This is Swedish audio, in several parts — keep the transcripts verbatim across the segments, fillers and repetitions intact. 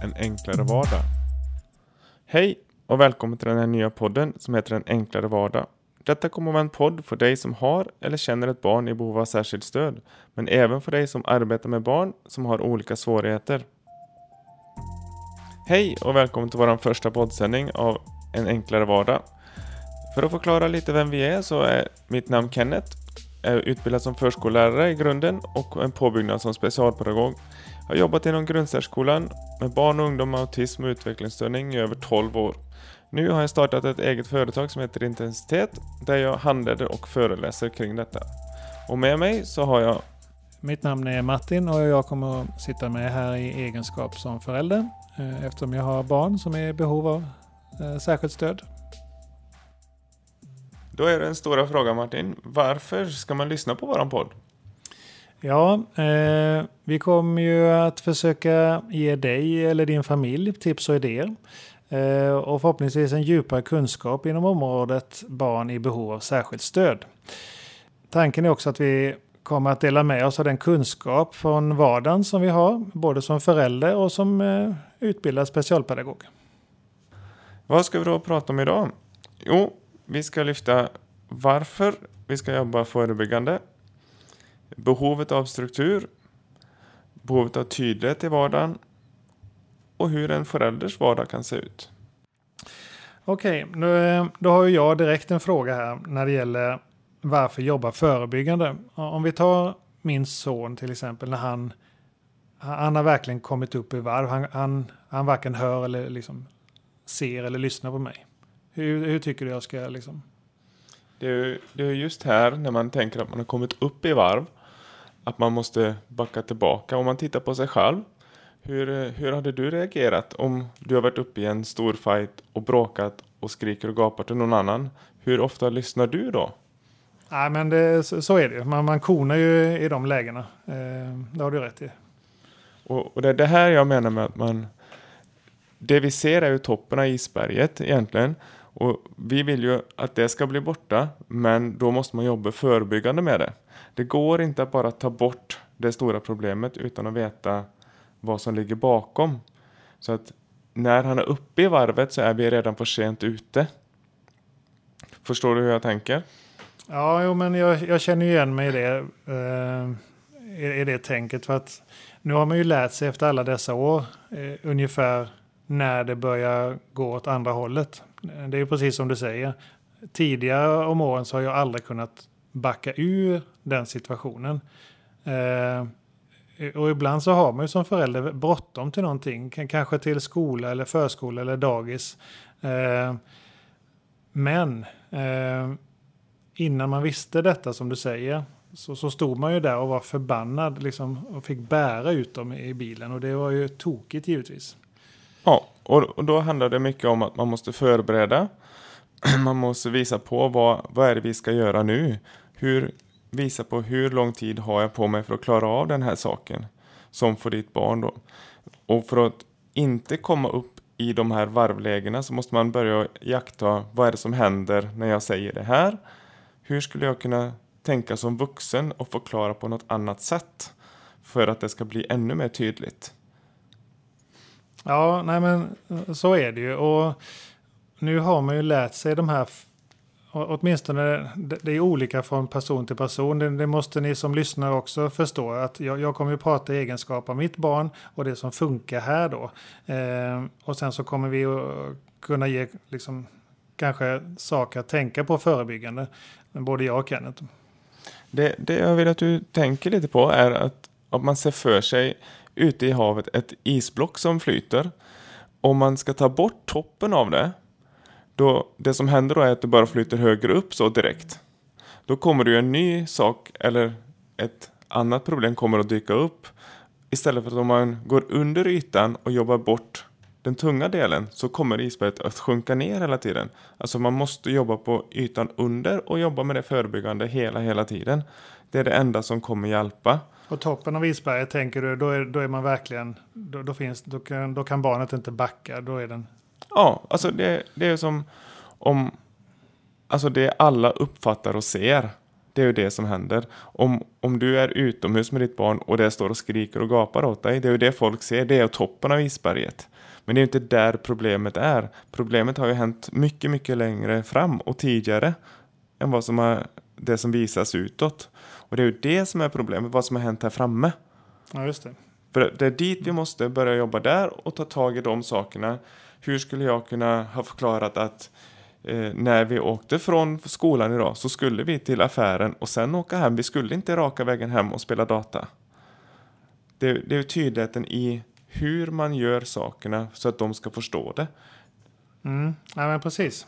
en enklare vardag. Hej och välkommen till den här nya podden som heter En enklare vardag. Detta kommer att vara en podd för dig som har eller känner ett barn i behov av särskilt stöd, men även för dig som arbetar med barn som har olika svårigheter. Hej och välkommen till vår första poddsändning av En enklare vardag. För att förklara lite vem vi är så är mitt namn Kenneth. Jag är utbildad som förskollärare i grunden och en påbyggnad som specialpedagog. Jag har jobbat inom grundsärskolan med barn och ungdom med autism och utvecklingsstörning i över tolv år. Nu har jag startat ett eget företag som heter Intensitet där jag handleder och föreläser kring detta. Och med mig så har jag... Mitt namn är Martin och jag kommer att sitta med här i egenskap som förälder eftersom jag har barn som är i behov av särskilt stöd. Då är det en stora fråga, Martin. Varför ska man lyssna på våran podd? Ja, eh, vi kommer ju att försöka ge dig eller din familj tips och idéer. Eh, och förhoppningsvis en djupare kunskap inom området barn i behov av särskilt stöd. Tanken är också att vi kommer att dela med oss av den kunskap från vardagen som vi har. Både som förälder och som eh, utbildad specialpedagog. Vad ska vi då prata om idag? Jo, vi ska lyfta varför vi ska jobba förebyggande. Behovet av struktur, behovet av tydlighet i vardagen och hur en förälders vardag kan se ut. Okej, då, då har jag direkt en fråga här när det gäller varför jobba förebyggande. Om vi tar min son till exempel när han, han har verkligen kommit upp i varv. Han, han, han varken hör eller liksom ser eller lyssnar på mig. Hur, hur tycker du jag ska liksom... Det är, det är just här när man tänker att man har kommit upp i varv att man måste backa tillbaka. Om man tittar på sig själv, hur, hur hade du reagerat om du har varit uppe i en stor fight och bråkat och skriker och gapar till någon annan? Hur ofta lyssnar du då? Nej, men det, så, så är det ju. Man, man konar ju i de lägena. Eh, det har du rätt i. Och, och det är det här jag menar med att man... Det vi ser är ju toppen av isberget egentligen. Och vi vill ju att det ska bli borta, men då måste man jobba förebyggande med det. Det går inte att bara ta bort det stora problemet utan att veta vad som ligger bakom. Så att när han är uppe i varvet så är vi redan för sent ute. Förstår du hur jag tänker? Ja, jo, men jag, jag känner igen mig i det, eh, i, i det tänket. För att nu har man ju lärt sig efter alla dessa år eh, ungefär när det börjar gå åt andra hållet. Det är ju precis som du säger. Tidigare om åren så har jag aldrig kunnat backa ur den situationen. Eh, och ibland så har man ju som förälder bråttom till någonting. K- kanske till skola eller förskola eller dagis. Eh, men eh, innan man visste detta som du säger så, så stod man ju där och var förbannad liksom, och fick bära ut dem i bilen. Och det var ju tokigt givetvis. Ja, och, och då handlar det mycket om att man måste förbereda. Man måste visa på vad, vad är det vi ska göra nu. Hur, visa på hur lång tid har jag på mig för att klara av den här saken. Som för ditt barn då. Och för att inte komma upp i de här varvlägena så måste man börja jakta vad är det som händer när jag säger det här. Hur skulle jag kunna tänka som vuxen och förklara på något annat sätt. För att det ska bli ännu mer tydligt. Ja, nej men så är det ju. Och nu har man ju lärt sig de här, åtminstone det är olika från person till person. Det, det måste ni som lyssnar också förstå. Att jag, jag kommer ju prata i egenskap av mitt barn och det som funkar här då. Eh, och sen så kommer vi att kunna ge liksom, kanske saker att tänka på förebyggande. Både jag och Kenneth. Det, det jag vill att du tänker lite på är att om man ser för sig ute i havet ett isblock som flyter. Om man ska ta bort toppen av det. Då, det som händer då är att det bara flyter högre upp så direkt. Då kommer det ju en ny sak eller ett annat problem kommer att dyka upp. Istället för att om man går under ytan och jobbar bort den tunga delen så kommer isberget att sjunka ner hela tiden. Alltså man måste jobba på ytan under och jobba med det förebyggande hela hela tiden. Det är det enda som kommer hjälpa. Och toppen av isberget tänker du, då är, då är man verkligen, då, då, finns, då, kan, då kan barnet inte backa, då är den... Ja, alltså det, det är som om, alltså det alla uppfattar och ser Det är ju det som händer. Om, om du är utomhus med ditt barn och det står och skriker och gapar åt dig, det är ju det folk ser, det är toppen av isberget. Men det är ju inte där problemet är. Problemet har ju hänt mycket, mycket längre fram och tidigare än vad som är det som visas utåt. Och det är ju det som är problemet, vad som har hänt här framme. Ja, just det. För det är dit vi måste börja jobba där och ta tag i de sakerna. Hur skulle jag kunna ha förklarat att eh, när vi åkte från skolan idag så skulle vi till affären och sen åka hem. Vi skulle inte raka vägen hem och spela data. Det, det är ju tydligheten i hur man gör sakerna så att de ska förstå det. Mm. Ja, men precis.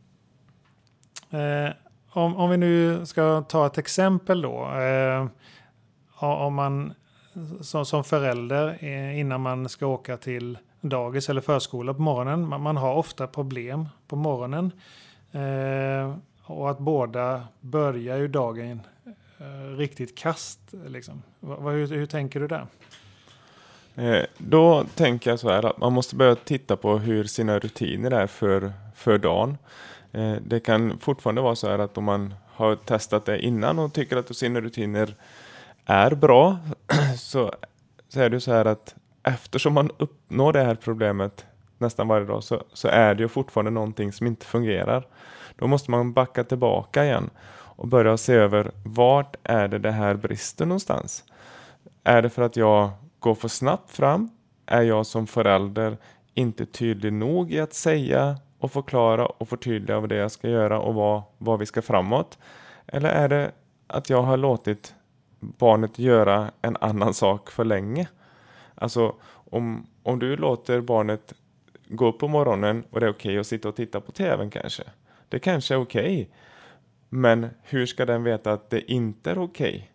Eh, om, om vi nu ska ta ett exempel då. Eh, om man som, som förälder eh, innan man ska åka till dagis eller förskola på morgonen. Man, man har ofta problem på morgonen. Eh, och att båda börjar ju dagen eh, riktigt kast. Liksom. Va, hur, hur tänker du där? Eh, då tänker jag så här att man måste börja titta på hur sina rutiner är för, för dagen. Eh, det kan fortfarande vara så här att om man har testat det innan och tycker att sina rutiner är bra så, så är det så här att eftersom man uppnår det här problemet nästan varje dag så, så är det ju fortfarande någonting som inte fungerar. Då måste man backa tillbaka igen och börja se över vart är det det här brister någonstans. Är det för att jag går för snabbt fram? Är jag som förälder inte tydlig nog i att säga och förklara och förtydliga vad det jag ska göra och vad, vad vi ska framåt? Eller är det att jag har låtit barnet göra en annan sak för länge? Alltså om, om du låter barnet gå upp på morgonen och det är okej att sitta och titta på tvn kanske. Det kanske är okej. Men hur ska den veta att det inte är okej?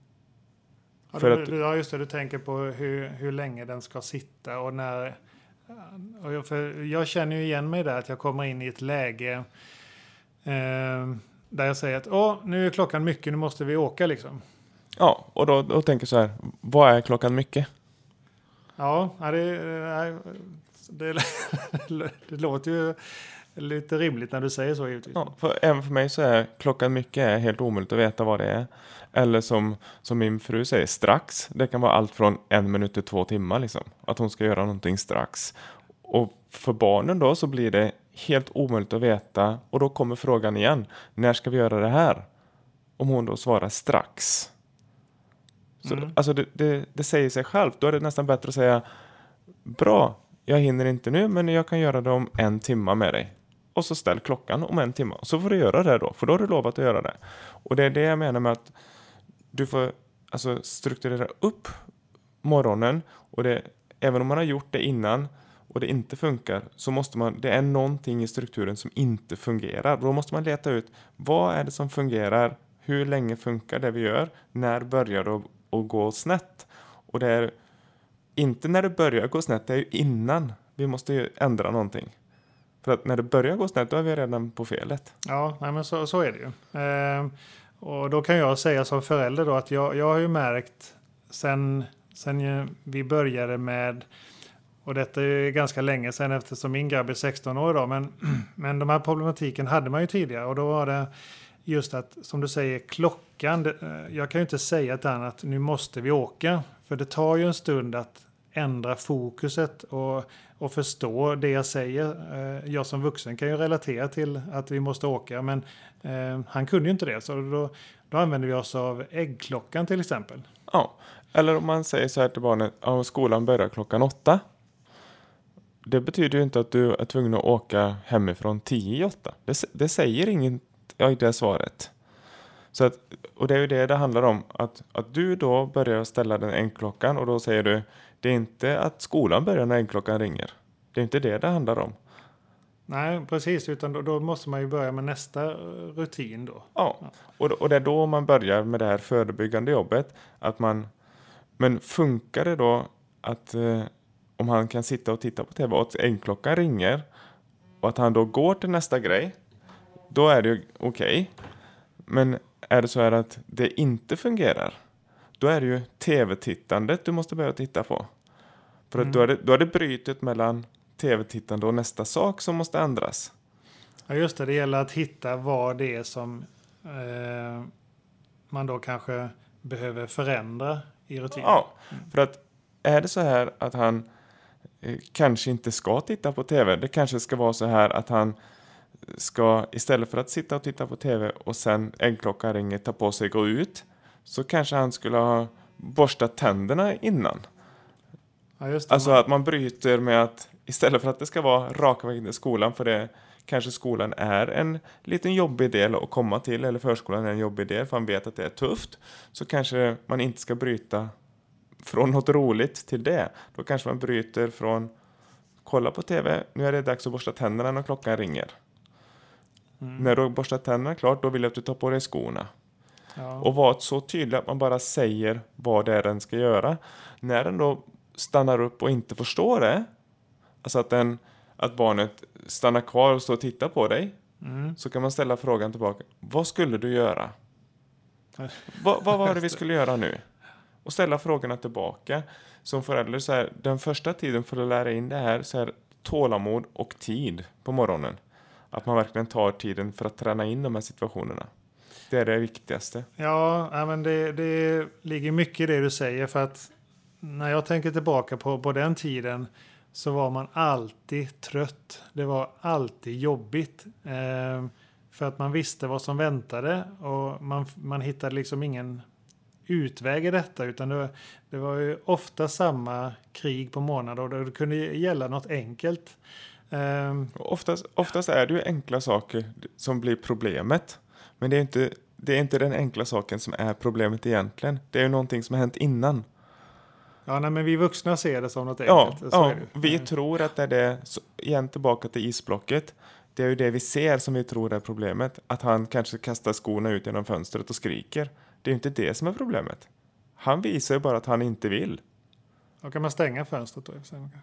Ja, För du, att, du, ja, just det. Du tänker på hur, hur länge den ska sitta och när... Och jag, för jag känner ju igen mig där att jag kommer in i ett läge eh, där jag säger att Åh, nu är klockan mycket, nu måste vi åka liksom. ja, och då, då tänker jag så här, vad är klockan mycket? Ja, det, det, det, det låter ju lite rimligt när du säger så givetvis. Ja, för även för mig så är klockan mycket är helt omöjligt att veta vad det är. Eller som, som min fru säger, strax. Det kan vara allt från en minut till två timmar liksom. Att hon ska göra någonting strax. Och för barnen då så blir det helt omöjligt att veta. Och då kommer frågan igen, när ska vi göra det här? Om hon då svarar strax. Så Mm. alltså det, det, det säger sig självt. Då är det nästan bättre att säga, bra, jag hinner inte nu men jag kan göra det om en timme med dig. Och så ställ klockan om en timme. Så får du göra det då. För då har du lovat att göra det. Och det är det jag menar med att du får alltså strukturera upp morgonen. Och det, även om man har gjort det innan och det inte funkar. Så måste man, det är någonting i strukturen som inte fungerar. Då måste man leta ut, vad är det som fungerar? Hur länge funkar det vi gör? När börjar det att gå snett? Och det är inte när det börjar gå snett. Det är ju innan vi måste ju ändra någonting. För att när det börjar gå snett, då är vi redan på felet. Ja, nej, men så, så är det ju. Eh, och då kan jag säga som förälder då att jag, jag har ju märkt sen, sen vi började med, och detta är ganska länge sedan eftersom min grabb är sexton år då, men, men de här problematiken hade man ju tidigare och då var det just att, som du säger, klockan, det, jag kan ju inte säga till honom att nu måste vi åka, för det tar ju en stund att ändra fokuset och, och förstå det jag säger. Eh, jag som vuxen kan ju relatera till att vi måste åka, men eh, han kunde ju inte det. Så då, då använder vi oss av äggklockan till exempel. Ja, eller om man säger så här till barnet, ja, skolan börjar klockan åtta. Det betyder ju inte att du är tvungen att åka hemifrån tio i åtta. Det, det säger inget i det svaret. Så att, och det är ju det det handlar om. Att, att du då börjar ställa den äggklockan och då säger du, det är inte att skolan börjar när äggklockan ringer. Det är inte det det handlar om. Nej, precis. Utan då, då måste man ju börja med nästa rutin då. Ja, och, och det är då man börjar med det här förebyggande jobbet. Att man, men funkar det då att eh, om han kan sitta och titta på tv och att äggklockan ringer och att han då går till nästa grej, då är det ju okej. Men är det så här att det inte fungerar, då är det ju tv-tittandet du måste börja titta på. För att mm. då, är det, då är det brytet mellan tv-tittande och nästa sak som måste ändras. Ja, just det. Det gäller att hitta vad det är som, eh, man då kanske behöver förändra i rutin. Ja, för att är det så här att han eh, kanske inte ska titta på tv, det kanske ska vara så här att han ska istället för att sitta och titta på tv och sen äggklockan ringer, ta på sig, gå ut, så kanske han skulle ha borstat tänderna innan. Ja, just det. Alltså att man bryter med att istället för att det ska vara raka vägen till skolan, för det kanske skolan är en liten jobbig del att komma till, eller förskolan är en jobbig del för man vet att det är tufft, så kanske man inte ska bryta från något roligt till det. Då kanske man bryter från kolla på tv, nu är det dags att borsta tänderna när klockan ringer. Mm. När du har borstat tänderna klart, då vill jag att du tar på dig skorna. Ja. Och vara så tydlig att man bara säger vad det är den ska göra. När den då stannar upp och inte förstår det, alltså att, den, att barnet stannar kvar och står och tittar på dig, mm. så kan man ställa frågan tillbaka. Vad skulle du göra? Va, vad var det vi skulle göra nu? Och ställa frågorna tillbaka. Som förälder så här, den första tiden för att lära in det här så är tålamod och tid på morgonen. Att man verkligen tar tiden för att träna in de här situationerna. Det är det viktigaste. Ja, men det, det ligger mycket i det du säger. För att när jag tänker tillbaka på, på den tiden så var man alltid trött. Det var alltid jobbigt. Eh, för att man visste vad som väntade. Och man, man hittade liksom ingen utväg i detta. Utan det, det var ju ofta samma krig på månader. Och det kunde gälla något enkelt. Um, oftast, oftast är det ju enkla saker som blir problemet. Men det är inte, det är inte den enkla saken som är problemet egentligen. Det är ju någonting som har hänt innan. Ja, nej, men vi vuxna ser det som något ja, enkelt. Ja, vi mm. tror att det är det. Så, igen tillbaka till isblocket. Det är ju det vi ser som vi tror är problemet. Att han kanske kastar skorna ut genom fönstret och skriker. Det är ju inte det som är problemet. Han visar ju bara att han inte vill. Då kan man stänga fönstret då?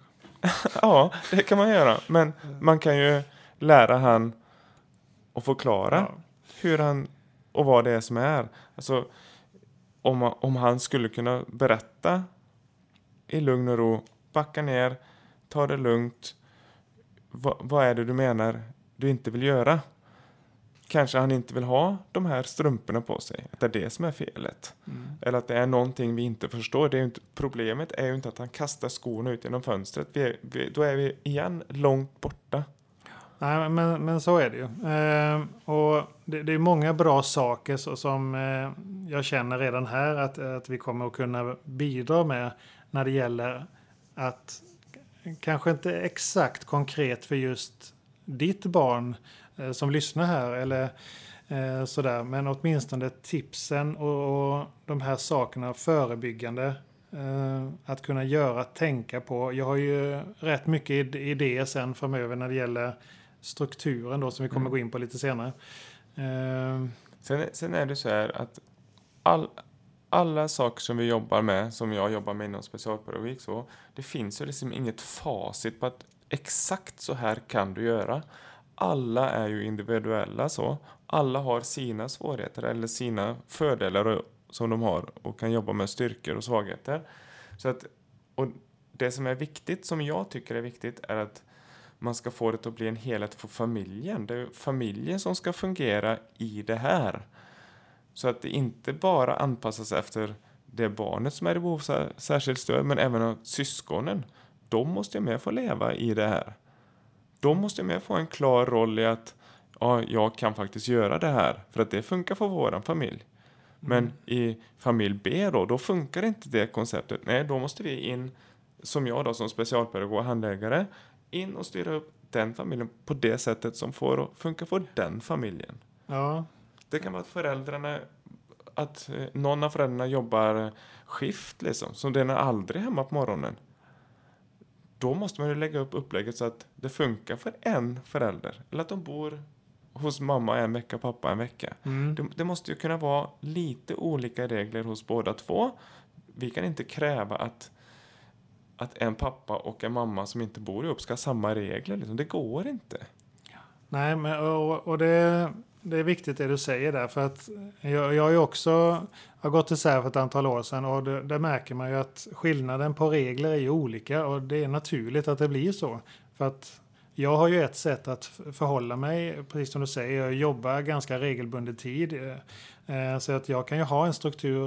Ja, det kan man göra. Men man kan ju lära han och förklara ja. hur han och vad det är som är. Alltså, om, om han skulle kunna berätta i lugn och ro, backa ner, ta det lugnt. Va, vad är det du menar du inte vill göra? Kanske han inte vill ha de här strumporna på sig. Att det är det som är felet. Mm. Eller att det är någonting vi inte förstår. Det är ju inte, problemet är ju inte att han kastar skorna ut genom fönstret. Vi är, vi, då är vi igen långt borta. Nej, men, men så är det ju. Eh, och det, det är många bra saker så, som eh, jag känner redan här att, att vi kommer att kunna bidra med när det gäller att kanske inte exakt konkret för just ditt barn eh, som lyssnar här eller eh, sådär, men åtminstone tipsen och, och de här sakerna förebyggande eh, att kunna göra, tänka på. Jag har ju rätt mycket idéer sen framöver när det gäller strukturen då som vi kommer mm. gå in på lite senare. Uh, sen, sen är det så här att all, alla saker som vi jobbar med, som jag jobbar med inom specialpedagogik, så det finns ju liksom inget facit på att exakt så här kan du göra. Alla är ju individuella så. Alla har sina svårigheter eller sina fördelar som de har och kan jobba med styrkor och svagheter. Så att, och det som är viktigt, som jag tycker är viktigt, är att man ska få det att bli en helhet för familjen. Det är familjen som ska fungera i det här. Så att det inte bara anpassas efter det barnet som är i behov av särskilt stöd, men även av syskonen. De måste med få leva i det här. De måste med få en klar roll i att ja, jag kan faktiskt göra det här. För att det funkar för våran familj. Men mm. i familj B då, då funkar inte det konceptet. Nej, då måste vi in, som jag då som specialpedagog och handläggare, in och styra upp den familjen på det sättet som får att funka för den familjen. Ja. Det kan vara att föräldrarna, att någon av föräldrarna jobbar skift liksom, så den är aldrig hemma på morgonen. Då måste man ju lägga upp upplägget så att det funkar för en förälder. Eller att de bor hos mamma en vecka, pappa en vecka. Mm. Det, det måste ju kunna vara lite olika regler hos båda två. Vi kan inte kräva att att en pappa och en mamma som inte bor ihop ska ha samma regler. Liksom. Det går inte. Nej, men, och, och det, det är viktigt det du säger där. För att jag, jag har ju också har gått isär för ett antal år sedan. Och det, där märker man ju att skillnaden på regler är ju olika. Och det är naturligt att det blir så. För att jag har ju ett sätt att förhålla mig, precis som du säger, jag jobbar ganska regelbunden tid. Eh, så att jag kan ju ha en struktur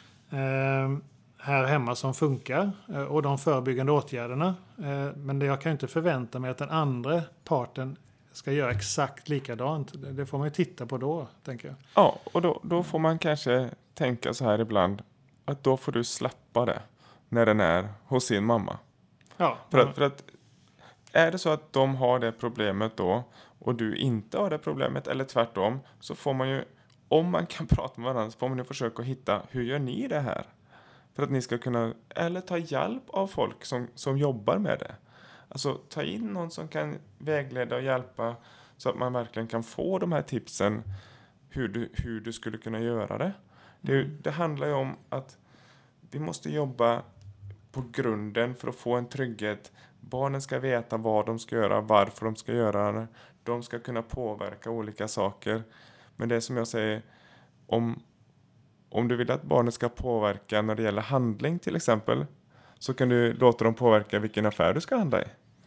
eh, här hemma som funkar eh, och de förebyggande åtgärderna. Eh, men det jag kan ju inte förvänta mig att den andra parten ska göra exakt likadant. Det får man ju titta på då, tänker jag. Ja, och då, då får man kanske tänka så här ibland att då får du släppa det när den är hos sin mamma. Ja, För att, för att är det så att de har det problemet då och du inte har det problemet eller tvärtom, så får man ju, om man kan prata med varandra, så får man ju försöka hitta hur gör ni det här? För att ni ska kunna, eller ta hjälp av folk som, som jobbar med det. Alltså ta in någon som kan vägleda och hjälpa så att man verkligen kan få de här tipsen hur du, hur du skulle kunna göra det. Det, Mm. det handlar ju om att vi måste jobba på grunden för att få en trygghet. Barnen ska veta vad de ska göra, varför de ska göra det. De ska kunna påverka olika saker. Men det är som jag säger, om, om du vill att barnen ska påverka när det gäller handling till exempel, så kan du låta dem påverka vilken affär du ska handla i.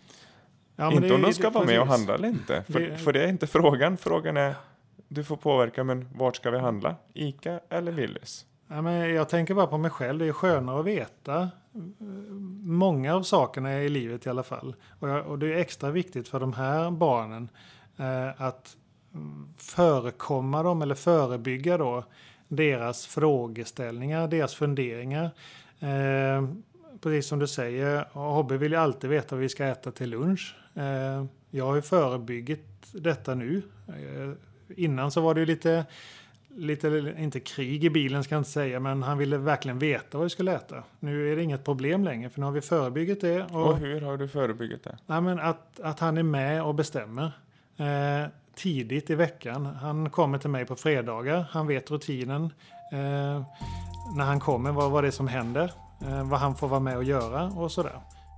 Ja, men inte det- om de det- ska vara med och precis. handla eller inte. För Det- för det är inte frågan. Frågan är, du får påverka, men vart ska vi handla? Ica eller Willys? Ja, men jag tänker bara på mig själv. Det är skönare att veta eh, många av sakerna i livet i alla fall. Och, jag, och det är extra viktigt för de här barnen eh, att mm, förekomma dem eller förebygga då deras frågeställningar, deras funderingar. Eh, precis som du säger, Hobby vill ju alltid veta vad vi ska äta till lunch. Eh, jag har ju förebyggit detta nu. Eh, innan så var det ju lite Lite, inte krig i bilen ska jag inte säga, men han ville verkligen veta vad vi skulle äta. Nu är det inget problem längre, för nu har vi förebyggt det. Och, Och hur har du förebyggt det? ja, men att, att han är med och bestämmer eh, tidigt i veckan. Han kommer till mig på fredagar, han vet rutinen. Eh, när han kommer, vad, vad det är som händer. Eh, vad han får vara med och göra och sådär.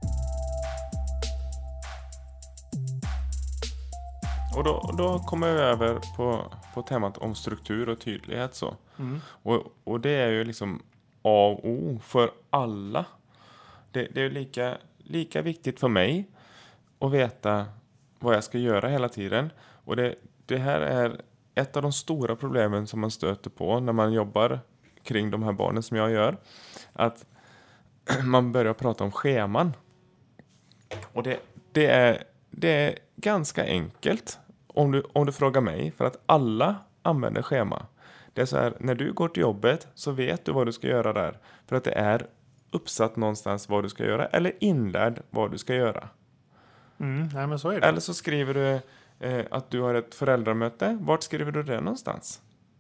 Och då, då kommer vi över på, på temat om struktur och tydlighet. Så. Mm. Och, och det är ju liksom A och O för alla. Det, det är lika, lika viktigt för mig att veta vad jag ska göra hela tiden. Och det, det här är ett av de stora problemen som man stöter på när man jobbar kring de här barnen som jag gör. Att man börjar prata om scheman. Och det, det, är, det är ganska enkelt om du, om du frågar mig. För att alla använder schema. Det är så här, när du går till jobbet så vet du vad du ska göra där. För att det är uppsatt någonstans vad du ska göra. Eller inlärd vad du ska göra. Mm, nej, men så är det. Eller så skriver du eh, att du har ett föräldramöte. Vart skriver du det någonstans?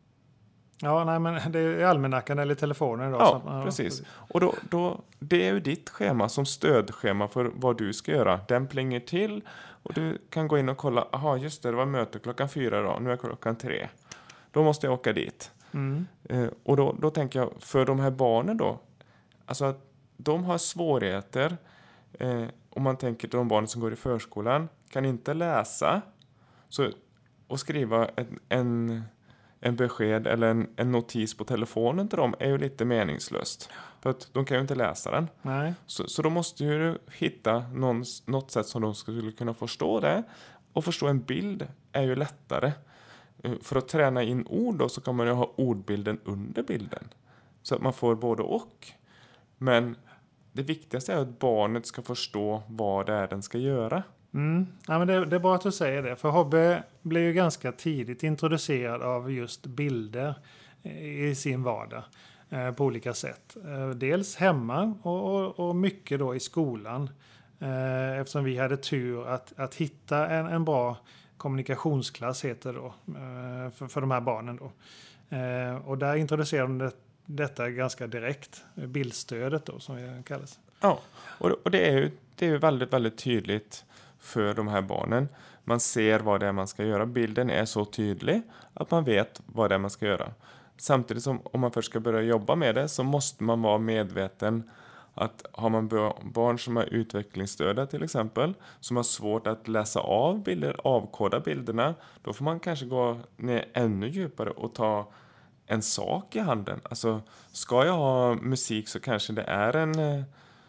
Ja, nej, men det är almanackan eller telefonen då. Ja, Så, ja, precis. Och då, då, det är ju ditt schema som stödschema för vad du ska göra. Den plingar till och du kan gå in och kolla. Aha, just det, det var möte klockan fyra idag. Nu är klockan tre. Då måste jag åka dit. Mm. Eh, och då, då tänker jag, för de här barnen då. Alltså att de har svårigheter. Eh, om man tänker till de barnen som går i förskolan. Kan inte läsa. Så, och skriva en... en en besked eller en, en notis på telefonen till dem är ju lite meningslöst. För att de kan ju inte läsa den. Nej. Så, så då måste ju hitta någon, något sätt som de skulle kunna förstå det. Och förstå en bild är ju lättare. För att träna in ord då så kan man ju ha ordbilden under bilden. Så att man får både och. Men det viktigaste är att barnet ska förstå vad det är den ska göra. Mm. Ja, men det, det är bra att du säger det. För Hobby blev ju ganska tidigt introducerad av just bilder i sin vardag eh, på olika sätt. Eh, dels hemma och, och, och mycket då i skolan. Eh, eftersom vi hade tur att, att hitta en, en bra kommunikationsklass heter det då, eh, för, för de här barnen. Då. Eh, och där introducerade de det, detta ganska direkt. Bildstödet då som det kallas. Ja, och, och det är ju det är ju väldigt, väldigt tydligt för de här barnen. Man ser vad det är man ska göra. Bilden är så tydlig att man vet vad det är man ska göra. Samtidigt som om man först ska börja jobba med det så måste man vara medveten att har man barn som är utvecklingsstörda till exempel, som har svårt att läsa av bilder, avkoda bilderna, då får man kanske gå ner ännu djupare och ta en sak i handen. Alltså, ska jag ha musik så kanske det är en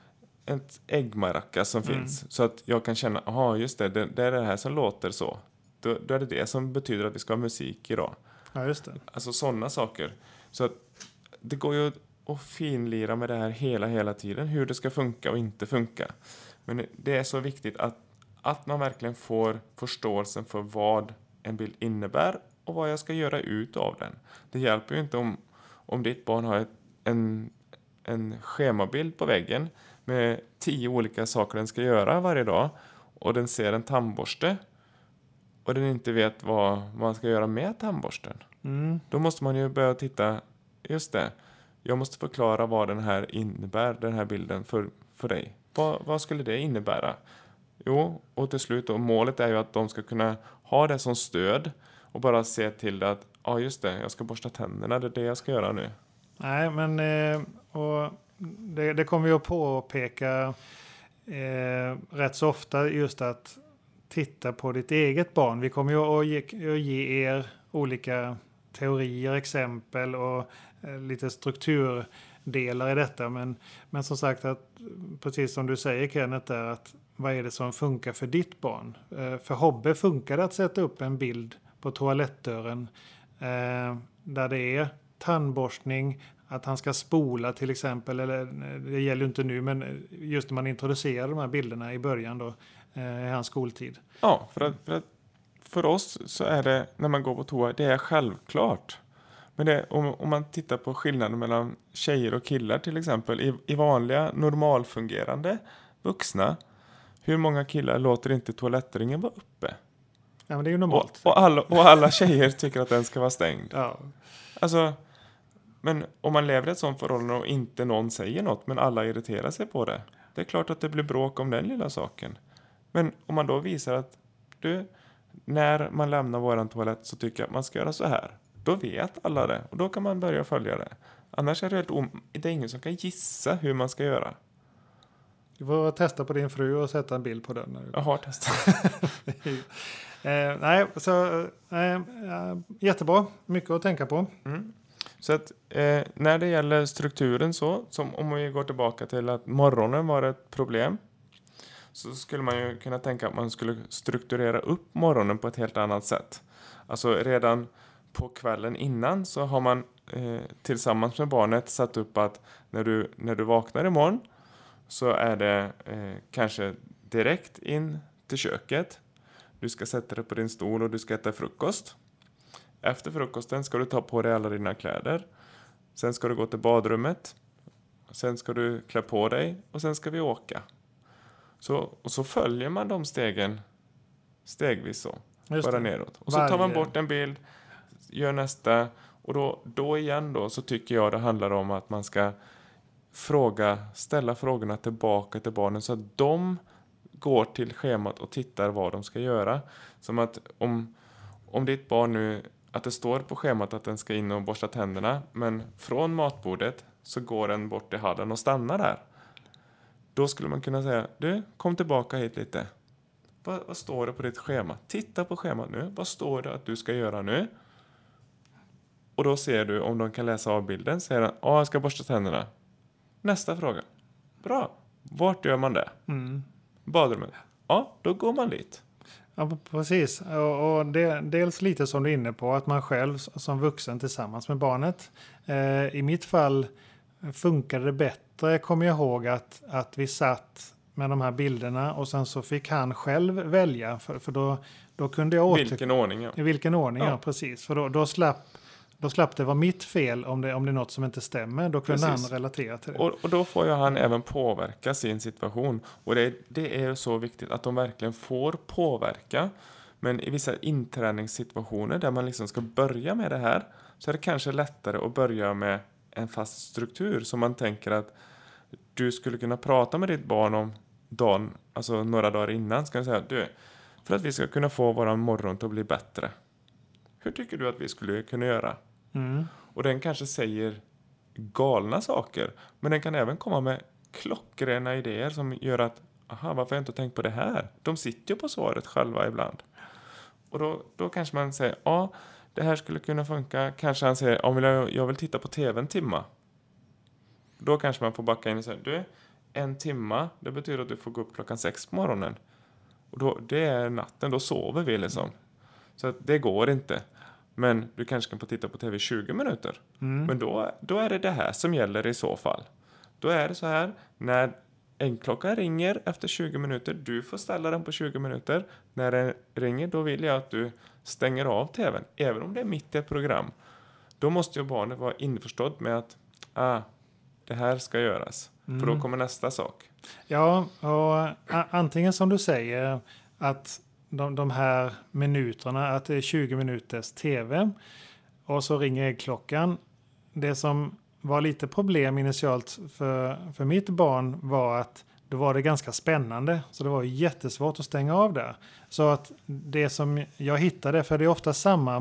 ett äggmaracka som Mm. finns. Så att jag kan känna, aha just det, det, det är det här som låter så. Då, då är det det som betyder att vi ska ha musik idag. Ja, just det. Alltså sådana saker. Så att det går ju att finlira med det här hela, hela tiden. Hur det ska funka och inte funka. Men det är så viktigt att, att man verkligen får förståelsen för vad en bild innebär och vad jag ska göra ut av den. Det hjälper ju inte om, om ditt barn har ett, en, en schemabild på väggen med tio olika saker den ska göra varje dag och den ser en tandborste och den inte vet vad man ska göra med tandborsten. Mm. Då måste man ju börja titta, just det, jag måste förklara vad den här innebär, den här bilden för, för dig. Vad, vad skulle det innebära? Jo, och till slut då, målet är ju att de ska kunna ha det som stöd och bara se till det att, ja just det, jag ska borsta tänderna, det är det jag ska göra nu. Nej, men eh, och det, det kommer ju att påpeka eh, rätt så ofta just att titta på ditt eget barn. Vi kommer ju att ge, att ge er olika teorier, exempel och eh, lite strukturdelar i detta. Men, men som sagt, att, precis som du säger Kenneth, är att vad är det som funkar för ditt barn? Eh, för Hobbe funkar det att sätta upp en bild på toalettdörren eh, där det är tandborstning, att han ska spola till exempel, eller det gäller ju inte nu, men just när man introducerar de här bilderna i början då, eh, i hans skoltid. Ja, för, att, för, att, för oss så är det, när man går på toa, det är självklart. Men det, om, om man tittar på skillnaden mellan tjejer och killar till exempel, i, i vanliga normalfungerande vuxna, hur många killar låter inte toalettringen vara uppe? Ja, men det är ju normalt. Och, och, alla, och alla tjejer tycker att den ska vara stängd. Ja. Alltså, men om man lever i ett sånt förhållande och inte någon säger något, men alla irriterar sig på det. Det är klart att det blir bråk om den lilla saken. Men om man då visar att du, när man lämnar våran toalett så tycker jag att man ska göra så här. Då vet alla det och då kan man börja följa det. Annars är det, helt om, det är ingen som kan gissa hur man ska göra. Du får testa på din fru och sätta en bild på den. Jag har testat. eh, nej, så eh, jättebra. Mycket att tänka på. Mm. Så att eh, när det gäller strukturen så, som om vi går tillbaka till att morgonen var ett problem, så skulle man ju kunna tänka att man skulle strukturera upp morgonen på ett helt annat sätt. Alltså redan på kvällen innan så har man eh, tillsammans med barnet satt upp att när du, när du vaknar imorgon så är det eh, kanske direkt in till köket. Du ska sätta dig på din stol och du ska äta frukost. Efter frukosten ska du ta på dig alla dina kläder. Sen ska du gå till badrummet. Sen ska du klä på dig och sen ska vi åka. Så, och så följer man de stegen stegvis så. Just bara det. neråt. Och så tar man Varje- bort en bild, gör nästa. Och då, då igen då så tycker jag det handlar om att man ska fråga, ställa frågorna tillbaka till barnen så att de går till schemat och tittar vad de ska göra. Som att om, om ditt barn nu, att det står på schemat att den ska in och borsta tänderna, men från matbordet så går den bort till hallen och stannar där. Då skulle man kunna säga, du, kom tillbaka hit lite. Vad, vad står det på ditt schema? Titta på schemat nu. Vad står det att du ska göra nu? Och då ser du om de kan läsa av bilden. Säger den, ja, jag ska borsta tänderna. Nästa fråga. Bra. Vart gör man det? Mm. Badrummet. Ja, då går man dit. Ja, precis. Och, och det, dels lite som du är inne på, att man själv som vuxen tillsammans med barnet. Eh, I mitt fall funkade det bättre, kommer jag ihåg, att, att vi satt med de här bilderna och sen så fick han själv välja. För, för då, då kunde jag åter... Vilken ordning, ja. I vilken ordning, ja, Ja. precis. För då, då, slapp, då slapp det vara mitt fel om det, om det är något som inte stämmer. Då kunde Precis. han relatera till det. Och, och då får ju han även påverka sin situation. Och det, det är så viktigt att de verkligen får påverka. Men i vissa inträningssituationer där man liksom ska börja med det här, så är det kanske lättare att börja med en fast struktur. Så man tänker att du skulle kunna prata med ditt barn om dagen, alltså några dagar innan. Ska jag säga, du, för att vi ska kunna få våran morgon att bli bättre. Hur tycker du att vi skulle kunna göra? Mm. Och den kanske säger galna saker. Men den kan även komma med klockrena idéer som gör att, aha, varför har jag inte tänkt på det här? De sitter ju på svaret själva ibland. Och då, då kanske man säger, ja, det här skulle kunna funka. Kanske han säger, ja, jag, jag vill titta på tv en timma. Då kanske man får backa in och säga, du, en timma, det betyder att du får gå upp klockan sex på morgonen. Och då, det är natten, då sover vi liksom. Så att det går inte. Men du kanske kan få titta på tv i tjugo minuter. Mm. Men då, då är det det här som gäller i så fall. Då är det så här, när äggklockan ringer efter tjugo minuter, du får ställa den på tjugo minuter. När den ringer, då vill jag att du stänger av tvn. Även om det är mitt i ett program. Då måste ju barnet vara införstådd med att ah, det här ska göras. Mm. För då kommer nästa sak. Ja, och a- antingen som du säger att de, de här minuterna, att det är tjugo minuters tv och så ringer äggklockan. Det som var lite problem initialt för, för mitt barn var att då var det ganska spännande. Så det var jättesvårt att stänga av det. Så att det som jag hittade, för det är ofta samma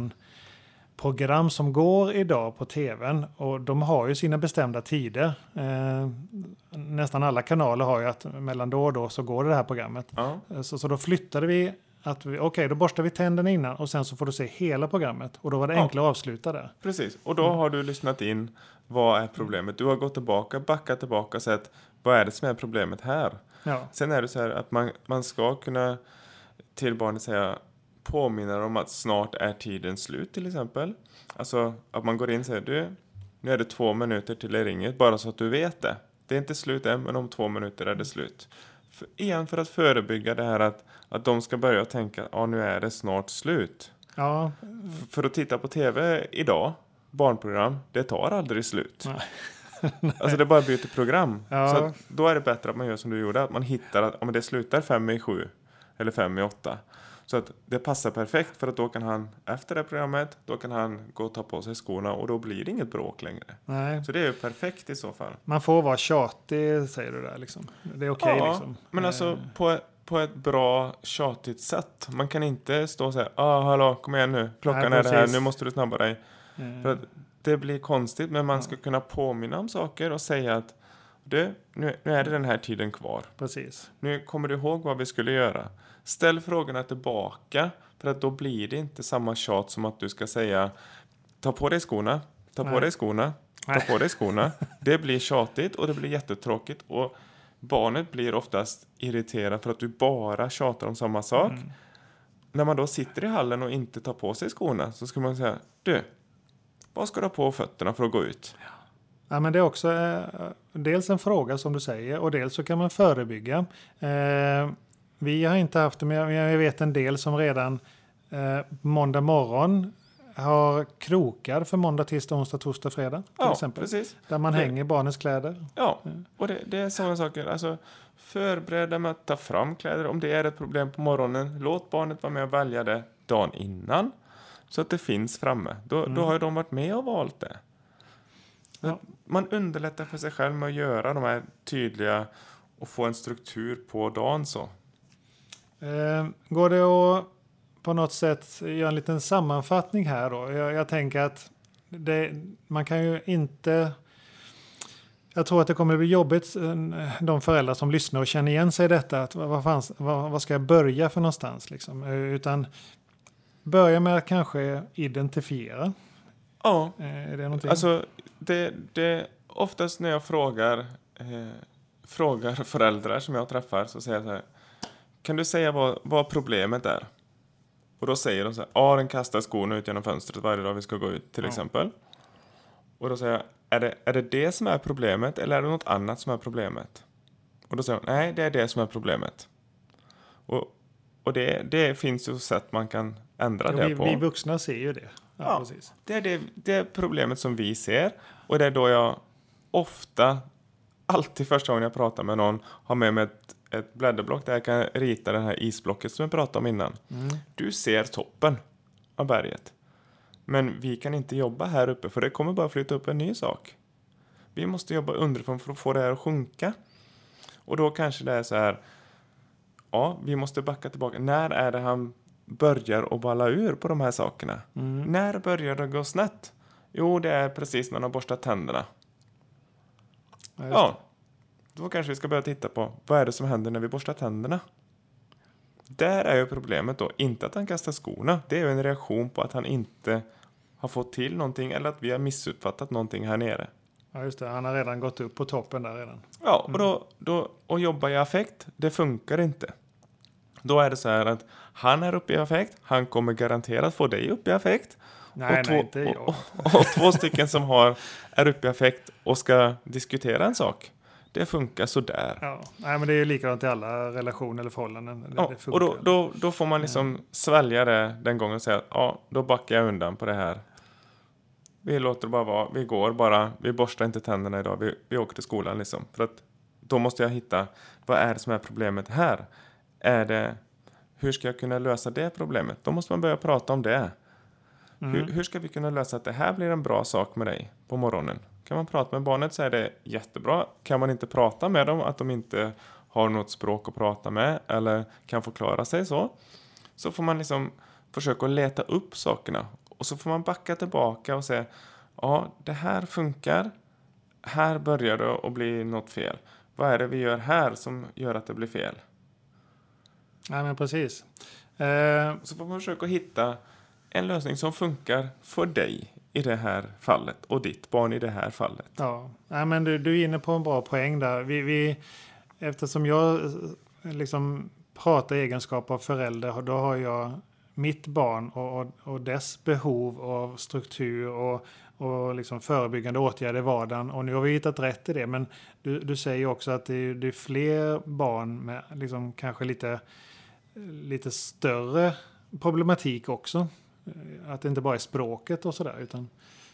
morgonprogram som går idag på tvn. Och de har ju sina bestämda tider. Eh, nästan alla kanaler har ju att mellan då och då så går det, det här programmet. Ja. Så, så då flyttade vi att vi, okej, okay, då borstar vi tänderna innan och sen så får du se hela programmet. Och då var det ja. enklare att avsluta där. Precis, och då mm. har du lyssnat in vad är problemet. Du har gått tillbaka, backat tillbaka och sett vad är det som är problemet här. Ja. Sen är det så här att man, man ska kunna till barnet säga, påminna om att snart är tiden slut till exempel. Alltså att man går in och säger, du, nu är det två minuter till det ringer, bara så att du vet det. Det är inte slut än, men om två minuter är det slut. För, igen för att förebygga det här att, att de ska börja tänka, ja nu är det snart slut. Ja. För, för att titta på tv idag, barnprogram, det tar aldrig slut. Nej. Alltså det är bara byter program. Ja. Så att, då är det bättre att man gör som du gjorde, att man hittar att om det slutar fem i sju eller fem i åtta. Så att det passar perfekt, för att då kan han efter det programmet, då kan han gå och ta på sig skorna och då blir det inget bråk längre. Nej. Så det är ju perfekt i så fall. Man får vara tjatig, säger du där liksom. Det är okej okay, ja, liksom. Men alltså på, på ett bra tjatigt sätt. Man kan inte stå och säga, ah hallå, kom igen nu, klockan Nej, är det här, nu måste du snabba dig. Mm. För att det blir konstigt, men man ska ja. kunna påminna om saker och säga att du, nu, nu är det den här tiden kvar. Precis. Nu kommer du ihåg vad vi skulle göra. Ställ frågorna tillbaka, för att då blir det inte samma tjat som att du ska säga, ta på dig skorna, ta Nej. på dig skorna, ta Nej. på dig skorna. Det blir tjatigt och det blir jättetråkigt, och barnet blir oftast irriterad för att du bara tjatar om samma sak. Mm. När man då sitter i hallen och inte tar på sig skorna, så ska man säga, du, vad ska du ha på fötterna för att gå ut? Ja. Ja, men det är också eh, dels en fråga som du säger, och dels så kan man förebygga. Eh, vi har inte haft det, men jag vet en del som redan eh, måndag morgon har krokar för måndag, tisdag, onsdag, torsdag, fredag. Till ja, exempel. Precis. Där man det, hänger barnens kläder. Ja, och det, det är sådana saker. Alltså, förbereda med att ta fram kläder. Om det är ett problem på morgonen, låt barnet vara med och välja det dagen innan. Så att det finns framme. Då, mm. då har ju de varit med och valt det. Ja. Man underlättar för sig själv med att göra de här tydliga och få en struktur på dagen så. Eh, går det att på något sätt göra en liten sammanfattning här då? Jag, jag tänker att det, man kan ju inte... Jag tror att det kommer att bli jobbigt, de föräldrar som lyssnar och känner igen sig i detta. Att vad, fanns, vad, vad ska jag börja för någonstans? Liksom? Utan börja med att kanske identifiera. Ja, är det någonting? Alltså det, det, oftast när jag frågar, eh, frågar föräldrar som jag träffar, så säger jag så här, kan du säga vad, vad problemet är? Och då säger de så här, ja den kastar skorna ut genom fönstret varje dag vi ska gå ut till ja. exempel. Och då säger jag, är det, är det det som är problemet eller är det något annat som är problemet? Och då säger de, nej det är det som är problemet. Och, och det, det finns ju sätt man kan ändra ja, det vi, på. Vi vuxna ser ju det. Ja, ja precis. Det är det, det är problemet som vi ser. Och det är då jag ofta, alltid första gången jag pratar med någon, har med mig ett, ett blädderblock där jag kan rita det här isblocket som jag pratade om innan. Mm. Du ser toppen av berget. Men vi kan inte jobba här uppe, för det kommer bara flytta upp en ny sak. Vi måste jobba underifrån för att få det här att sjunka. Och då kanske det är så här, ja, vi måste backa tillbaka. När är det han börjar att balla ur på de här sakerna? Mm. När börjar det gå snett? Jo, det är precis när han har borstat tänderna. Ja, ja, då kanske vi ska börja titta på vad är det som händer när vi borstar tänderna. Där är ju problemet då inte att han kastar skorna. Det är ju en reaktion på att han inte har fått till någonting eller att vi har missuppfattat någonting här nere. Ja, just det. Han har redan gått upp på toppen där redan. Ja, och, då, då, och jobba i affekt, det funkar inte. Då är det så här att han är uppe i affekt, han kommer garanterat få dig upp i affekt. Nej, och, två, nej, inte jag. och, och, och två stycken som har, är uppe i affekt och ska diskutera en sak. Det funkar sådär. Ja, nej, men det är ju likadant i alla relationer eller förhållanden. Det, Ja, det och då, då, då får man liksom ja. svälja det den gången och säga att ja, då backar jag undan på det här. Vi låter det bara vara, vi går bara, vi borstar inte tänderna idag, vi, vi åker till skolan liksom. För att då måste jag hitta, vad är det som är problemet här? Är det, hur ska jag kunna lösa det problemet? Då måste man börja prata om det. Mm. Hur, hur ska vi kunna lösa att det här blir en bra sak med dig på morgonen? Kan man prata med barnet så är det jättebra. Kan man inte prata med dem, att de inte har något språk att prata med eller kan förklara sig så, så får man liksom försöka att leta upp sakerna. Och så får man backa tillbaka och säga, ja, det här funkar. Här börjar det att bli något fel. Vad är det vi gör här som gör att det blir fel? Ja, men precis. Eh... Så får man försöka hitta en lösning som funkar för dig i det här fallet och ditt barn i det här fallet. Ja, ja men du, du är inne på en bra poäng där. Vi, vi, eftersom jag liksom pratar i egenskap av förälder, då har jag mitt barn och, och, och dess behov av struktur och, och liksom förebyggande åtgärder i vardagen. Och nu har vi hittat rätt i det, men du, du säger också att det är, det är fler barn med liksom kanske lite, lite större problematik också. Att det inte bara är språket och sådär, utan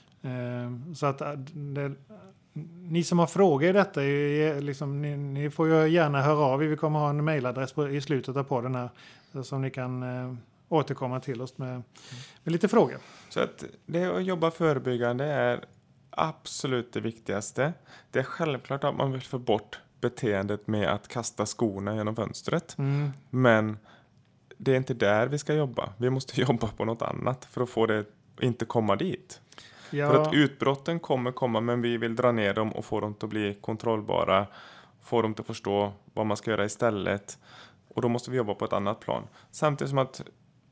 eh, så att det, ni som har frågor i detta är, liksom, ni, ni får ju gärna höra av er. Vi kommer ha en mejladress på, i slutet av podden här som ni kan eh, återkomma till oss med, med lite frågor. Så att det att jobba förebyggande är absolut det viktigaste. Det är självklart att man vill få bort beteendet med att kasta skorna genom fönstret. Mm. Men det är inte där vi ska jobba. Vi måste jobba på något annat för att få det inte komma dit. Ja. För att utbrotten kommer komma, men vi vill dra ner dem och få dem att bli kontrollbara. Få dem att förstå vad man ska göra istället. Och då måste vi jobba på ett annat plan. Samtidigt som att,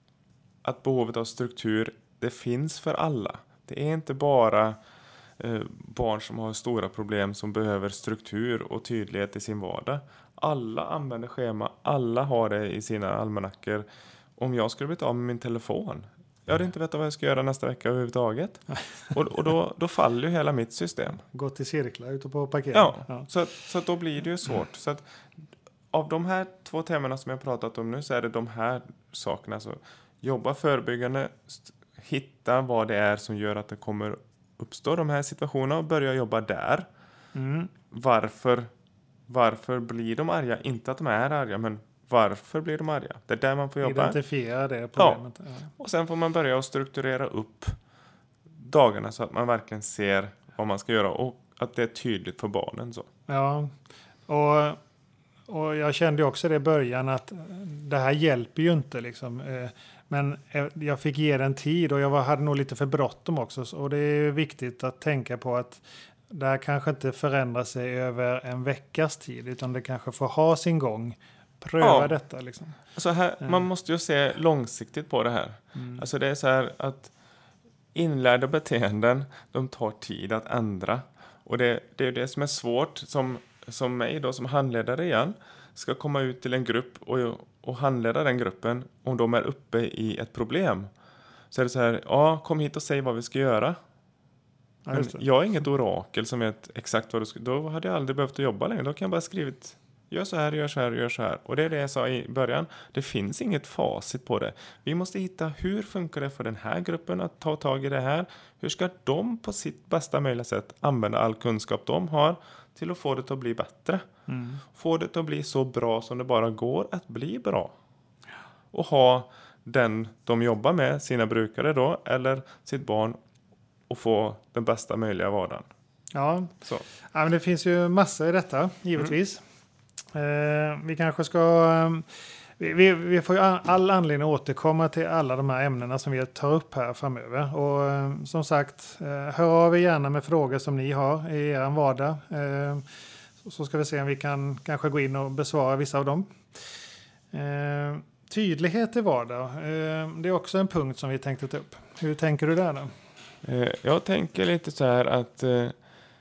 att behovet av struktur, det finns för alla. Det är inte bara eh, barn som har stora problem som behöver struktur och tydlighet i sin vardag. Alla använder schema, alla har det i sina almanackor. Om jag skulle bli av med min telefon, jag hade inte vetat vad jag ska göra nästa vecka överhuvudtaget. och och då, då faller ju hela mitt system. Gått i cirklar ute på parkeringen. Ja, ja. Så, så att då blir det ju svårt. Så att av de här två temana som jag pratat om nu så är det de här sakerna. Så jobba förebyggande, st- hitta vad det är som gör att det kommer uppstå de här situationerna och börja jobba där. Mm. Varför Varför blir de arga? Inte att de är arga, men varför blir de arga? Det är där man får jobba. Identifiera det problemet. Ja. Och sen får man börja att strukturera upp dagarna så att man verkligen ser vad man ska göra och att det är tydligt för barnen. Så. Ja, och, och jag kände också det i början att det här hjälper ju inte. Liksom. Men jag fick ge den tid och jag var, hade nog lite för bråttom också. Och det är viktigt att tänka på att det här kanske inte förändrar sig över en veckas tid, utan det kanske får ha sin gång. Pröva ja. detta. Liksom. Alltså här, mm. Man måste ju se långsiktigt på det här. Mm. Alltså det är så här att inlärda beteenden, de tar tid att ändra. Och det, det är det som är svårt, som, som mig då, som handledare igen, ska komma ut till en grupp och, och handleda den gruppen om de är uppe i ett problem. Så är det så här, ja, kom hit och säg vad vi ska göra. Ja, men jag är inget orakel som vet exakt vad du ska... Då hade jag aldrig behövt jobba längre. Då kan jag bara skrivit, gör så här, gör så här, gör så här. Och det är det jag sa i början. Det finns inget facit på det. Vi måste hitta hur funkar det för den här gruppen att ta tag i det här. Hur ska de på sitt bästa möjliga sätt använda all kunskap de har till att få det att bli bättre. Mm. Få det att bli så bra som det bara går att bli bra. Och ha den de jobbar med, sina brukare då, eller sitt barn, och få den bästa möjliga vardagen. Ja, så. Ja, men det finns ju massor i detta, givetvis. Mm. Eh, vi kanske ska... Vi, vi, vi får ju all anledning att återkomma till alla de här ämnena som vi tar upp här framöver. Och eh, som sagt, eh, hör av er gärna med frågor som ni har i er vardag. Eh, så, så ska vi se om vi kan kanske gå in och besvara vissa av dem. Eh, tydlighet i vardag. Eh, det är också en punkt som vi tänkte ta upp. Hur tänker du där då? Jag tänker lite så här att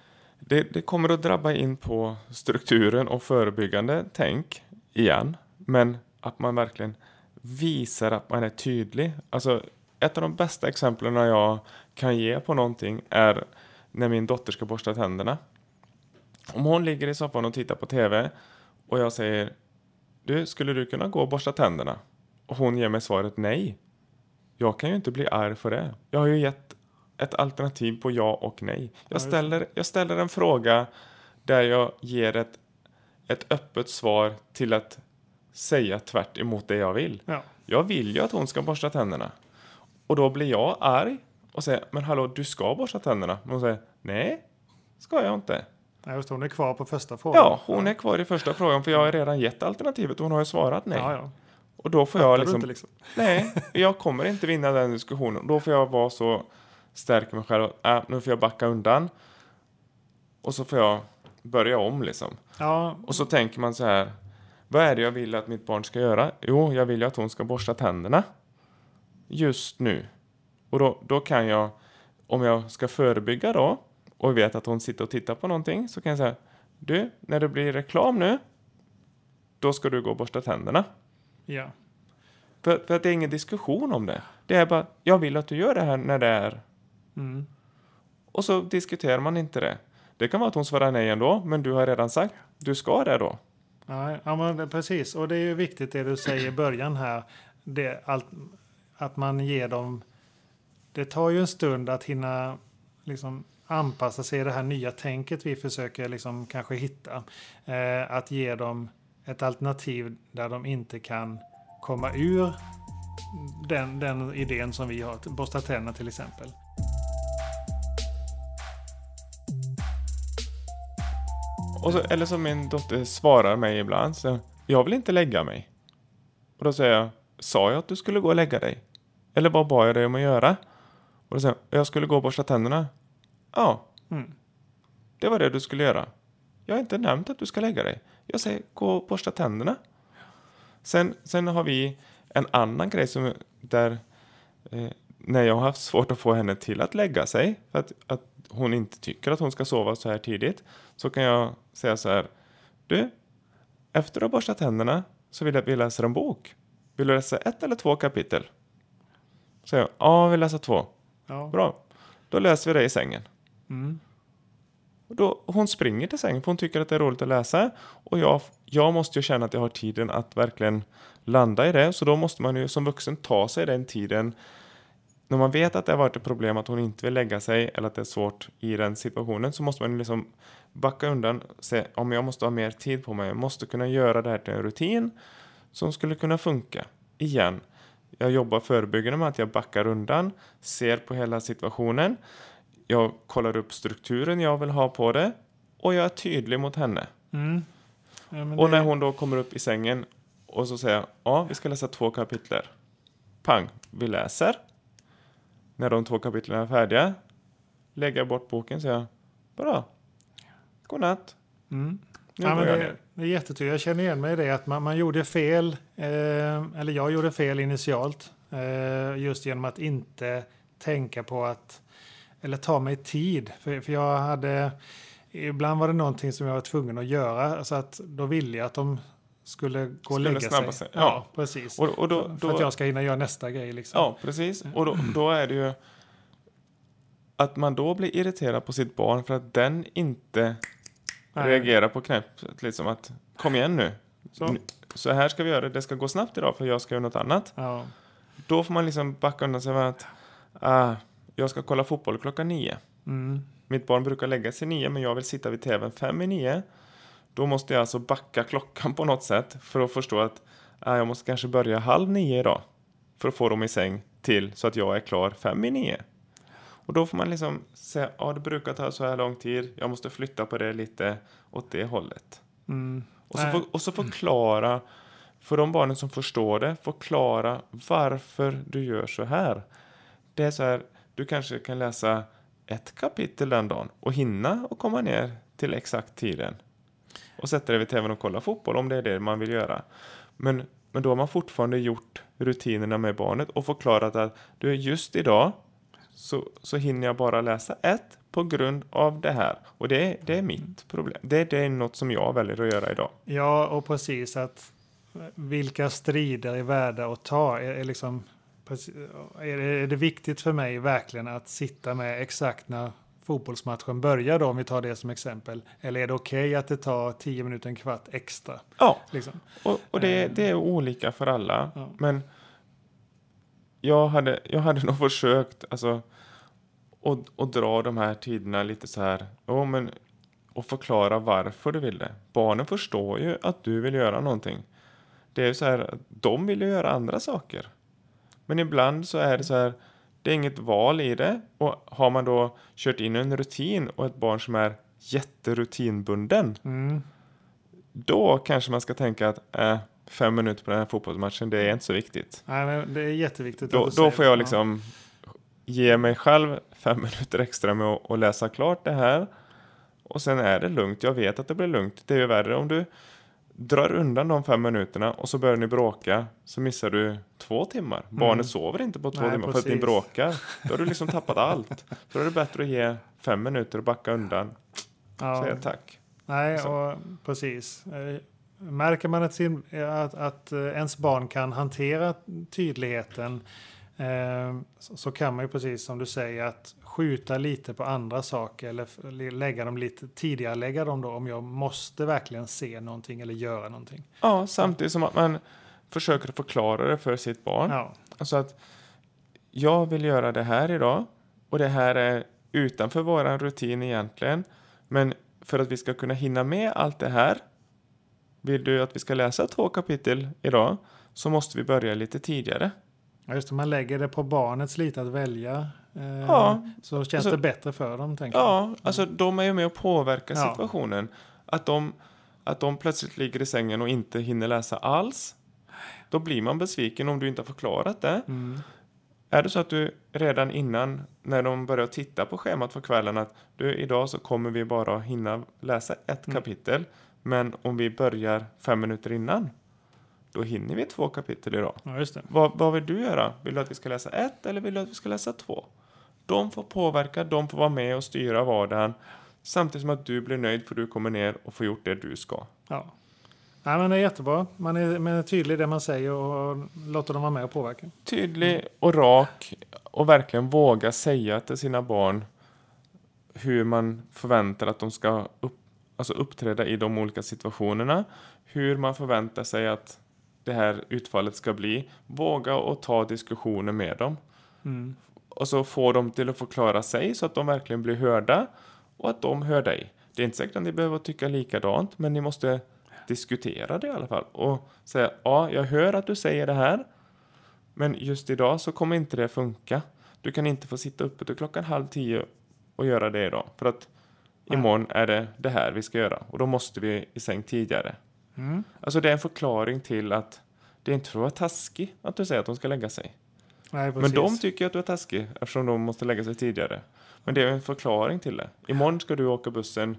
Det, det kommer att drabba in på strukturen och förebyggande tänk igen. Men att man verkligen visar att man är tydlig. Alltså ett av de bästa exemplen jag kan ge på någonting är när min dotter ska borsta tänderna. Om hon ligger i soffan och tittar på tv och jag säger, du, skulle du kunna gå och borsta tänderna? Och hon ger mig svaret nej. Jag kan ju inte bli arg för det. Jag har ju gett ett alternativ på ja och nej. Jag ställer, jag ställer en fråga där jag ger ett, ett öppet svar till att säga tvärt emot det jag vill. Ja. Jag vill ju att hon ska borsta tänderna. Och då blir jag arg och säger, men hallå, du ska borsta tänderna. Men hon säger, nej, ska jag inte. Ja, just, hon är kvar på första frågan. Ja, hon är kvar i första frågan för jag har redan gett alternativet och hon har ju svarat nej. Ja, ja. Och då får jag liksom, inte liksom. nej, jag kommer inte vinna den diskussionen. Då får jag vara så stark mig själv. Äh, nu får jag backa undan. Och så får jag börja om liksom. Ja. Och så tänker man så här, vad är det jag vill att mitt barn ska göra? Jo, jag vill ju att hon ska borsta tänderna. Just nu. Och då, då kan jag, om jag ska förebygga då, och vet att hon sitter och tittar på någonting, så kan jag säga, du, när det blir reklam nu, då ska du gå och borsta tänderna. Ja. För, för att det är ingen diskussion om det. Det är bara, jag vill att du gör det här när det är. Mm. Och så diskuterar man inte det. Det kan vara att hon svarar nej ändå, men du har redan sagt, du ska det då. Ja, ja men det, precis. Och det är ju viktigt det du säger i början här. Det, allt, att man ger dem... Det tar ju en stund att hinna liksom anpassa sig i det här nya tänket vi försöker liksom kanske hitta. Eh, att ge dem ett alternativ där de inte kan komma ur den, den idén som vi har. Borsta tänderna till exempel. Och så, eller som min dotter svarar mig ibland, så jag vill inte lägga mig. Och då säger jag, sa jag att du skulle gå och lägga dig? Eller vad bad jag dig om att göra? Och då säger jag, jag skulle gå och borsta tänderna. Ja, Mm. det var det du skulle göra. Jag har inte nämnt att du ska lägga dig. Jag säger, gå och borsta tänderna. Sen, sen har vi en annan grej som där eh, när jag har haft svårt att få henne till att lägga sig, för att, att hon inte tycker att hon ska sova så här tidigt, så kan jag säga så här, du, efter att ha borstat tänderna så vill jag att vi läser en bok. Vill du läsa ett eller två kapitel? Så jag, ja, vi läser två. Ja. Bra, då läser vi det i sängen. Mm. Och då, hon springer till sängen för hon tycker att det är roligt att läsa. Och jag, jag måste ju känna att jag har tiden att verkligen landa i det. Så då måste man ju som vuxen ta sig den tiden. När man vet att det har varit ett problem att hon inte vill lägga sig eller att det är svårt i den situationen, så måste man liksom backa undan och säga, om jag måste ha mer tid på mig. Jag måste kunna göra det här till en rutin som skulle kunna funka. Igen, jag jobbar förebyggande med att jag backar undan, ser på hela situationen. Jag kollar upp strukturen jag vill ha på det och jag är tydlig mot henne. Mm. Ja, men Och det... när hon då kommer upp i sängen och så säger jag, ja, vi ska läsa två kapitler. Pang, vi läser. När de två kapitlen är färdiga, lägger jag bort boken och säger, bra, godnatt. Mm. Nu Ja, men går jag det, ner. det är jättetydligt. Jag känner igen mig i det att man, man gjorde fel, eh, eller jag gjorde fel initialt, eh, just genom att inte tänka på att, eller ta mig tid. För, för jag hade, ibland var det någonting som jag var tvungen att göra, så att då ville jag att de skulle gå och Skulle lägga snabba sig. sig. Ja, Ja. precis. Och, och då, för då, att jag ska hinna göra nästa grej. Liksom. ja, precis. Och då, då är det ju att man då blir irriterad på sitt barn för att den inte Nej. reagerar på knäppet. Liksom att, kom igen nu. Så. Nu- Så här ska vi göra det. Det ska gå snabbt idag för jag ska göra något annat. Ja. Då får man liksom backa undan sig med att ah, jag ska kolla fotboll klockan nio. Mm. Mitt barn brukar lägga sig nio, men jag vill sitta vid tvn fem i nio. Då måste jag alltså backa klockan på något sätt för att förstå att ah, jag måste kanske börja halv nio idag för att få dem i säng till så att jag är klar fem i nio. Och då får man liksom säga, ja, det brukar ta så här lång tid. Jag måste flytta på det lite åt det hållet. Mm. Och så, Nej. för, och så förklara för de barnen som förstår det, förklara varför du gör så här. Det är så här, du kanske kan läsa ett kapitel den dagen och hinna och komma ner till exakt tiden. Och sätta dig vid tvn och kolla fotboll om det är det man vill göra. Men, men då har man fortfarande gjort rutinerna med barnet och förklarat att du just idag så, så hinner jag bara läsa ett på grund av det här. Och det är, det är mitt problem. Det, det är något som jag väljer att göra idag. Ja, och precis att vilka strider är värda att ta. Är, är, liksom, är, det, är det viktigt för mig verkligen att sitta med exakt när fotbollsmatchen börjar då, om vi tar det som exempel? Eller är det okej okay att det tar tio minuter, en kvart extra? Ja, liksom. och, och det, det är olika för alla. Ja. Men jag hade, jag hade nog försökt alltså, att, att dra de här tiderna lite så här. Oh, men, och förklara varför du vill det. Barnen förstår ju att du vill göra någonting. Det är ju så här, de vill ju göra andra saker. Men ibland så är det så här, det är inget val i det. Och har man då kört in en rutin och ett barn som är jätterutinbunden. Mm. Då kanske man ska tänka att äh, fem minuter på den här fotbollsmatchen, det är inte så viktigt. Nej, men det är jätteviktigt. Då, då får jag liksom ja. ge mig själv fem minuter extra med att, att läsa klart det här. Och sen är det lugnt. Jag vet att det blir lugnt. Det är ju värre om du drar undan de fem minuterna och så börjar ni bråka, så missar du två timmar. Mm. Barnet sover inte på två Nej, timmar precis. För att ni bråkar. Då har du liksom tappat allt. Så är det bättre att ge fem minuter och backa undan. Ja. Säga tack. Nej, så. Och precis. Märker man att, sin, att, att ens barn kan hantera tydligheten eh, så, så kan man ju precis som du säger att skjuta lite på andra saker eller lägga dem lite tidigare, lägga dem då om jag måste verkligen se någonting eller göra någonting. Ja, samtidigt som att man försöker förklara det för sitt barn. Ja. Alltså att jag vill göra det här idag och det här är utanför våran rutin egentligen, men för att vi ska kunna hinna med allt det här, vill du att vi ska läsa två kapitel idag, så måste vi börja lite tidigare. Ja, just det, man lägger det på barnets lite att välja. Eh, ja, så känns alltså, det bättre för dem, tänker ja, jag. alltså de är ju med och påverkar ja. situationen. Att de, att de plötsligt ligger i sängen och inte hinner läsa alls, då blir man besviken om du inte har förklarat det. Mm. Är det så att du redan innan, när de börjar titta på schemat för kvällen, att du, idag så kommer vi bara hinna läsa ett mm. kapitel, men om vi börjar fem minuter innan, då hinner vi två kapitel idag. Ja, just det. Vad, vad vill du göra? Vill du att vi ska läsa ett eller vill du att vi ska läsa två? De får påverka, de får vara med och styra vardagen, samtidigt som att du blir nöjd för du kommer ner och får gjort det du ska. Ja. Ja, men det är jättebra. Man är, man är tydlig i det man säger och låter dem vara med och påverka. Tydlig och rak och verkligen våga säga till sina barn hur man förväntar att de ska upp, alltså uppträda i de olika situationerna. Hur man förväntar sig att det här utfallet ska bli. Våga och ta diskussioner med dem. Mm. Och så få dem till att förklara sig så att de verkligen blir hörda och att de hör dig. Det är inte säkert att ni behöver tycka likadant, men ni måste diskutera det i alla fall. Och säga, ja, jag hör att du säger det här, men just idag så kommer inte det funka. Du kan inte få sitta uppe till klockan halv tio och göra det idag. För att Nej. imorgon är det det här vi ska göra. Och då måste vi i säng tidigare. Mm. Alltså det är en förklaring till att det är inte för att vara taskig att du säger att de ska lägga sig. Nej, men de tycker att du är taskig eftersom de måste lägga sig tidigare. Men det är en förklaring till det. Imorgon ska du åka bussen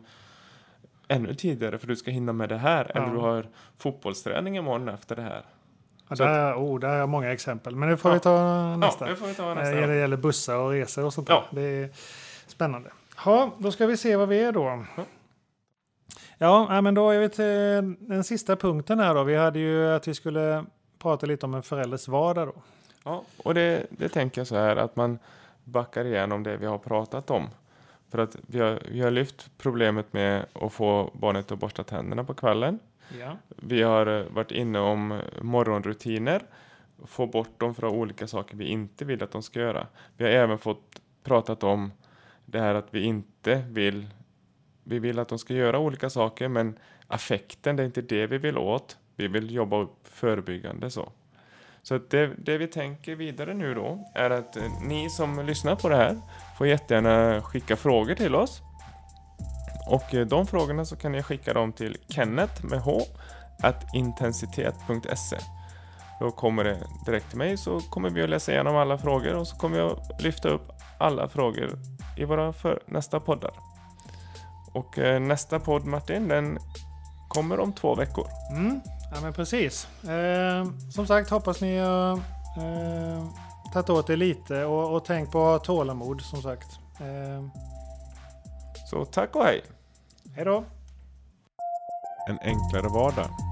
ännu tidigare för du ska hinna med det här. Ja. Eller du har fotbollsträning imorgon efter det här. Ja, där, är, oh, där är många exempel. Men det får ja. vi ta nästa. Ja, det får vi ta nästa. Det gäller bussar och resor och sånt där. Ja. Det är spännande. Ja, då ska vi se vad vi är då. Ja. Ja, men då är vi till den sista punkten här då. Vi hade ju att vi skulle prata lite om en förälders vardag då. Ja, och det, det tänker jag så här att man backar igenom det vi har pratat om. För att vi har, vi har lyft problemet med att få barnet att borsta tänderna på kvällen. Ja. Vi har varit inne om morgonrutiner. Få bort dem från olika saker vi inte vill att de ska göra. Vi har även fått pratat om det här att vi inte vill... Vi vill att de ska göra olika saker, men affekten, det är inte det vi vill åt. Vi vill jobba upp förebyggande så. Så att det, det vi tänker vidare nu då är att eh, ni som lyssnar på det här får jättegärna skicka frågor till oss. Och eh, de frågorna så kan ni skicka dem till Kenneth med H at intensitet punkt se. Då kommer det direkt till mig, så kommer vi att läsa igenom alla frågor och så kommer jag att lyfta upp alla frågor i våra för nästa poddar. Och eh, nästa podd, Martin, den kommer om två veckor. Mm. Ja, men precis. Eh, som sagt, hoppas ni har eh, tagit åt er lite och, och tänk på att ha tålamod som sagt. Eh, Så tack och hej! hej då! En enklare vardag.